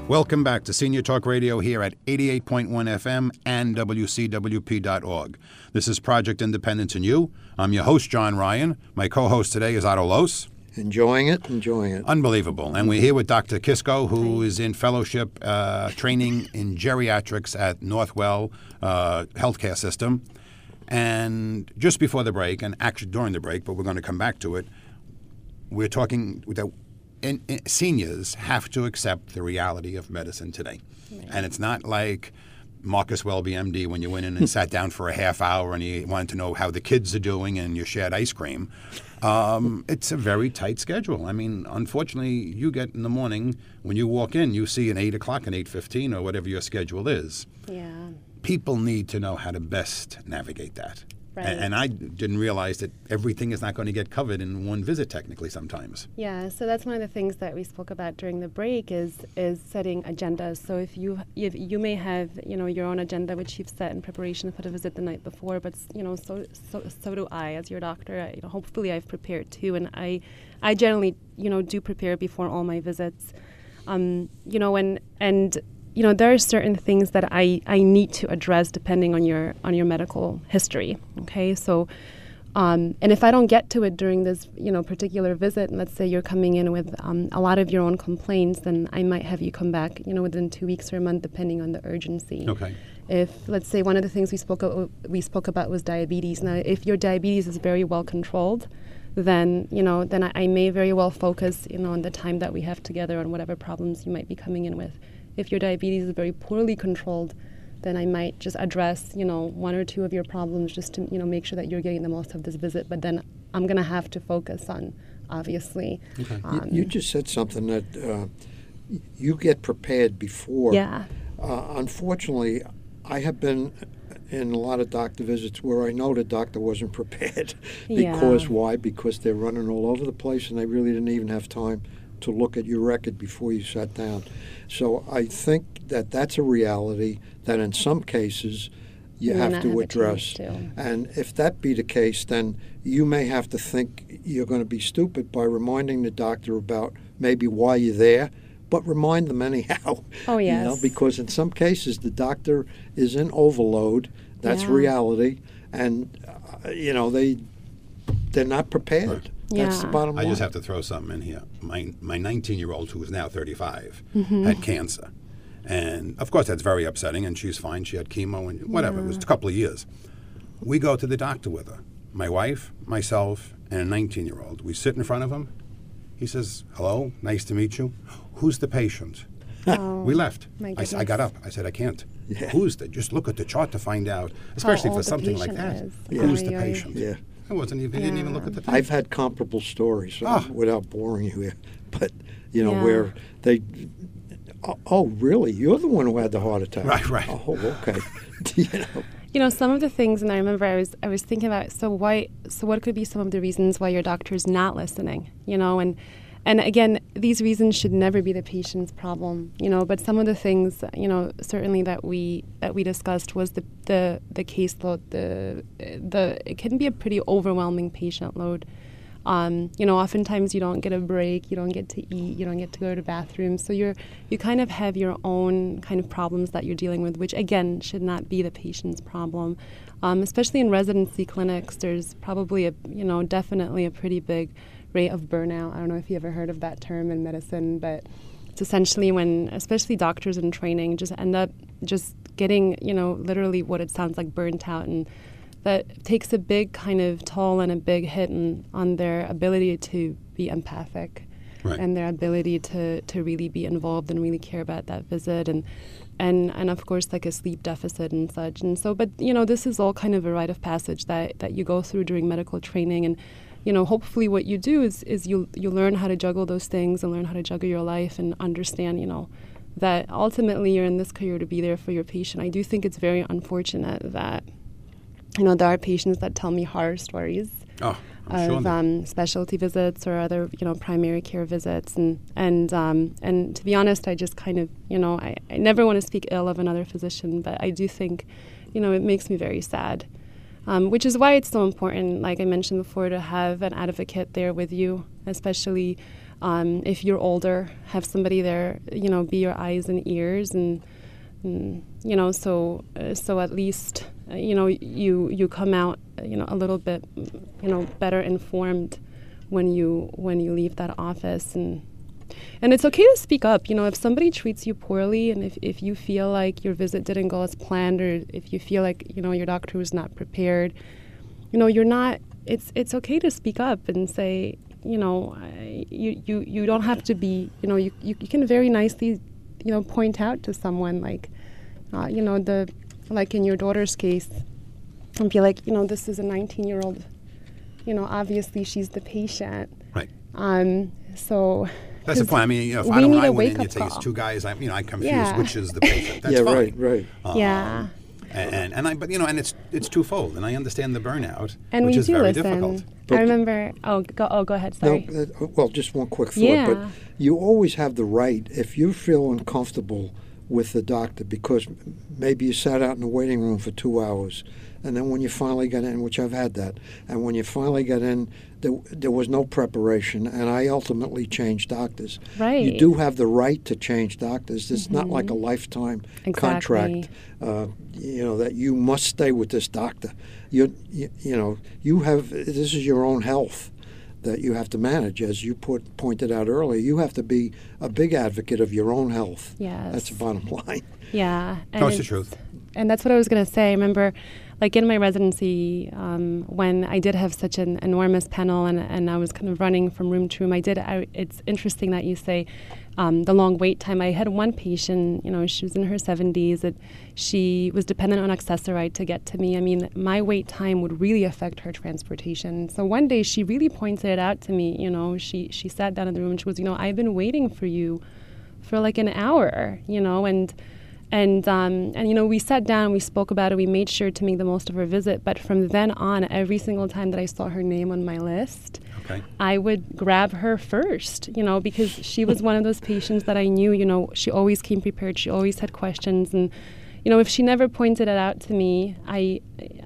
Welcome back to Senior Talk Radio here at 88.1 FM and WCWP.org. This is Project Independence and You. I'm your host, John Ryan. My co-host today is Otto Los. Enjoying it. Unbelievable. And we're here with Dr. Kisko, who is in fellowship training in geriatrics at Northwell Healthcare System. And just before the break, and actually during the break, but we're going to come back to it, we're talking that seniors have to accept the reality of medicine today. Right. And it's not like Marcus Welby, MD, when you went in and sat down for a half hour and you wanted to know how the kids are doing and you shared ice cream. It's a very tight schedule. I mean, unfortunately, you get in the morning, when you walk in, you see an 8 o'clock and 8:15 or whatever your schedule is. Yeah. People need to know how to best navigate that. Right. And I didn't realize that everything is not going to get covered in one visit technically sometimes. Yeah, so that's one of the things that we spoke about during the break is setting agendas. So if you may have, your own agenda which you've set in preparation for the visit the night before, but so do I as your doctor. Hopefully I've prepared too, and I generally do prepare before all my visits. There are certain things that I need to address depending on your medical history. Okay, so and if I don't get to it during this particular visit, and let's say you're coming in with a lot of your own complaints, then I might have you come back within 2 weeks or a month, depending on the urgency. Okay. If, let's say, one of the things we spoke about was diabetes. Now, if your diabetes is very well controlled, then I may very well focus on the time that we have together on whatever problems you might be coming in with. If your diabetes is very poorly controlled, then I might just address, 1 or 2 of your problems just to, make sure that you're getting the most of this visit. But then I'm going to have to focus on, obviously. Okay. You just said something that you get prepared before. Yeah. Unfortunately, I have been in a lot of doctor visits where I know the doctor wasn't prepared. Because why? Because they're running all over the place and they really didn't even have time to look at your record before you sat down. So I think that that's a reality that in some cases you have to address. And if that be the case, then you may have to think you're going to be stupid by reminding the doctor about maybe why you're there, but remind them anyhow. Oh, yes. Because in some cases the doctor is in overload. That's reality. And, they're not prepared. Right. That's the bottom line. I just have to throw something in here. My 19-year-old, who is now 35, had cancer. And, of course, that's very upsetting, and she's fine. She had chemo and whatever. It was a couple of years. We go to the doctor with her, my wife, myself, and a 19-year-old. We sit in front of him. He says, "Hello, nice to meet you. Who's the patient?" Oh, we left. I got up. I said, "I can't." Yeah. Who's the? Just look at the chart to find out, especially for something like that. Who's the patient? Yeah. He didn't even look at the patient. I've had comparable stories without boring you here, but where they. Oh, really? You're the one who had the heart attack. Right. Oh, okay. Some of the things, and I remember I was thinking about, so what could be some of the reasons why your doctor's not listening, and again, these reasons should never be the patient's problem, but some of the things, certainly that we discussed was the caseload, it can be a pretty overwhelming patient load. Oftentimes you don't get a break, you don't get to eat, you don't get to go to the bathroom. So you kind of have your own kind of problems that you're dealing with, which again should not be the patient's problem. Especially in residency clinics, there's probably definitely a pretty big rate of burnout. I don't know if you ever heard of that term in medicine, but it's essentially when, especially doctors in training, just end up just getting, literally what it sounds like, burnt out, and that takes a big kind of toll and a big hit on their ability to be empathic, right, and their ability to really be involved and really care about that visit, and of course like a sleep deficit and such. And so, but this is all kind of a rite of passage that you go through during medical training. And hopefully what you do is you learn how to juggle those things and learn how to juggle your life and understand that ultimately you're in this career to be there for your patient. I do think it's very unfortunate that there are patients that tell me horror stories of specialty visits or other primary care visits, and to be honest, I just kind of I never want to speak ill of another physician, but I do think it makes me very sad, which is why it's so important, like I mentioned before, to have an advocate there with you, especially If you're older, have somebody there, be your eyes and ears, and so at least you come out a little bit better informed when you leave that office. And it's okay to speak up. If somebody treats you poorly, and if you feel like your visit didn't go as planned, or if you feel like your doctor was not prepared, you're not. It's okay to speak up and say, you don't have to be. You can very nicely, point out to someone like, like in your daughter's case, and be like, this is a 19-year-old. Obviously she's the patient. Right. So. That's the point. I mean, if I went in, you'd say it's two guys. I'm confused which is the patient. That's fine. Right. Yeah. And it's twofold, and I understand the burnout, and which is very listen. difficult. I remember. Go ahead. Sorry. No, just one quick thought. But you always have the right, if you feel uncomfortable with the doctor, because maybe you sat out in the waiting room for 2 hours, and then when you finally got in, which I've had that, and when you finally got in, there was no preparation, and I ultimately changed doctors. Right. You do have the right to change doctors. It's not like a lifetime contract, that you must stay with this doctor. You have, this is your own health that you have to manage. As you pointed out earlier, you have to be a big advocate of your own health. Yes. That's the bottom line. Yeah. No, it's the truth. And that's what I was going to say. I remember, like in my residency, when I did have such an enormous panel and I was kind of running from room to room, it's interesting that you say the long wait time. I had one patient, she was in her 70s, that she was dependent on Accessoride to get to me. I mean, my wait time would really affect her transportation. So one day she really pointed it out to me. She sat down in the room and she goes, I've been waiting for you for like an hour, And we sat down, we spoke about it, we made sure to make the most of her visit. But from then on, every single time that I saw her name on my list, I would grab her first, because she was one of those patients that I knew, she always came prepared, she always had questions. And, if she never pointed it out to me, I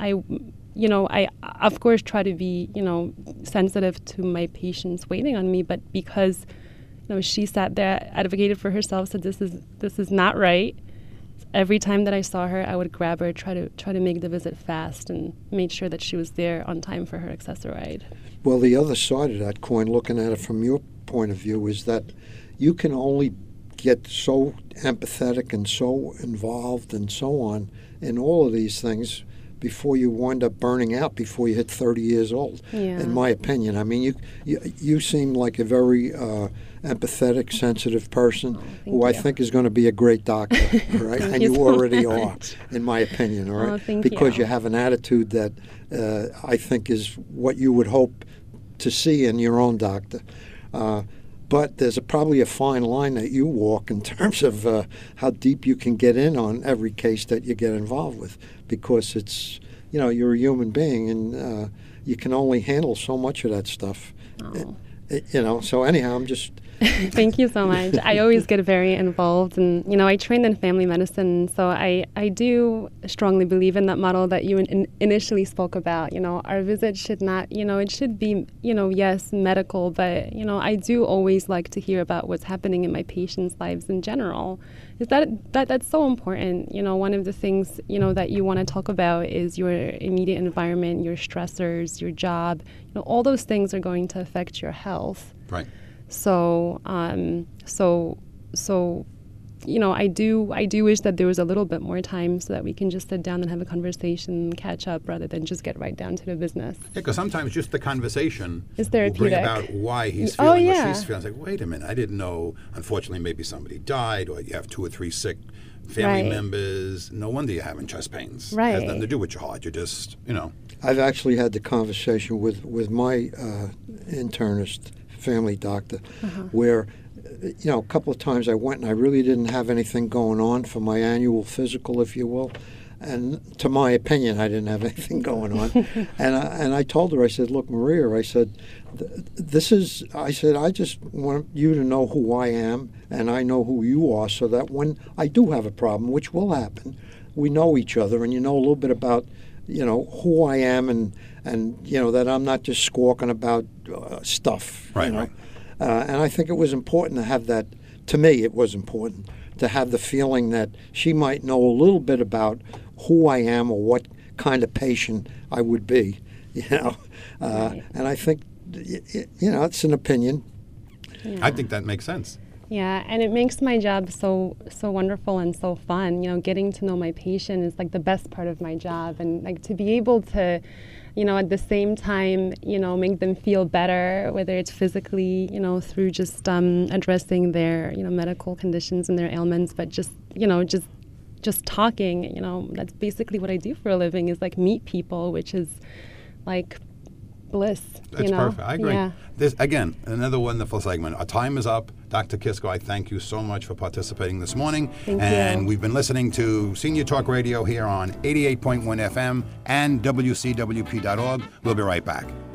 of course try to be, sensitive to my patients waiting on me. But because, she sat there, advocated for herself, said this is not right. Every time that I saw her, I would grab her, try to make the visit fast, and made sure that she was there on time for her Accessoride. Well, the other side of that coin, looking at it from your point of view, is that you can only get so empathetic and so involved and so on in all of these things before you wind up burning out before you hit 30 years old, in my opinion. I mean, you seem like a very empathetic, sensitive person who I think is going to be a great doctor, right? And you already are, in my opinion, all right? Because you have an attitude that I think is what you would hope to see in your own doctor. But there's probably a fine line that you walk in terms of how deep you can get in on every case that you get involved with, because it's, you're a human being, and you can only handle so much of that stuff. So anyhow, I'm just... Thank you so much. I always get very involved, and I trained in family medicine, so I do strongly believe in that model that you initially spoke about. Our visit should not, it should be, yes, medical, but I do always like to hear about what's happening in my patients' lives in general. Is that's so important. One of the things that you want to talk about is your immediate environment, your stressors, your job. All those things are going to affect your health. Right. So, I do wish that there was a little bit more time so that we can just sit down and have a conversation, catch up, rather than just get right down to the business. Yeah, because sometimes just the conversation is therapeutic. Will bring about why he's feeling what she's feeling. It's like, wait a minute, I didn't know. Unfortunately, maybe somebody died, or you have 2 or 3 sick family members. No wonder you're having chest pains. Right. It has nothing to do with your heart. You're just, I've actually had the conversation with my internist, family doctor, where, a couple of times I went and I really didn't have anything going on for my annual physical, if you will. And to my opinion, I didn't have anything going on. and I told her, I said, look, Maria, I said, I just want you to know who I am, and I know who you are, so that when I do have a problem, which will happen, we know each other, and you know a little bit about, who I am, and that I'm not just squawking about stuff, right. And I think it was important to have that. To me, it was important to have the feeling that she might know a little bit about who I am or what kind of patient I would be, Right. And I think, it's an opinion. Yeah. I think that makes sense. Yeah, and it makes my job so wonderful and so fun. Getting to know my patient is like the best part of my job, and like to be able to, at the same time, make them feel better, whether it's physically, through just addressing their, medical conditions and their ailments, but just talking. That's basically what I do for a living, is like meet people, which is like bliss. That's perfect. I agree. Yeah. This, again, another wonderful segment. Our time is up. Dr. Kisko, I thank you so much for participating this morning. Thank and you. We've been listening to Senior Talk Radio here on 88.1 FM and WCWP.org. We'll be right back.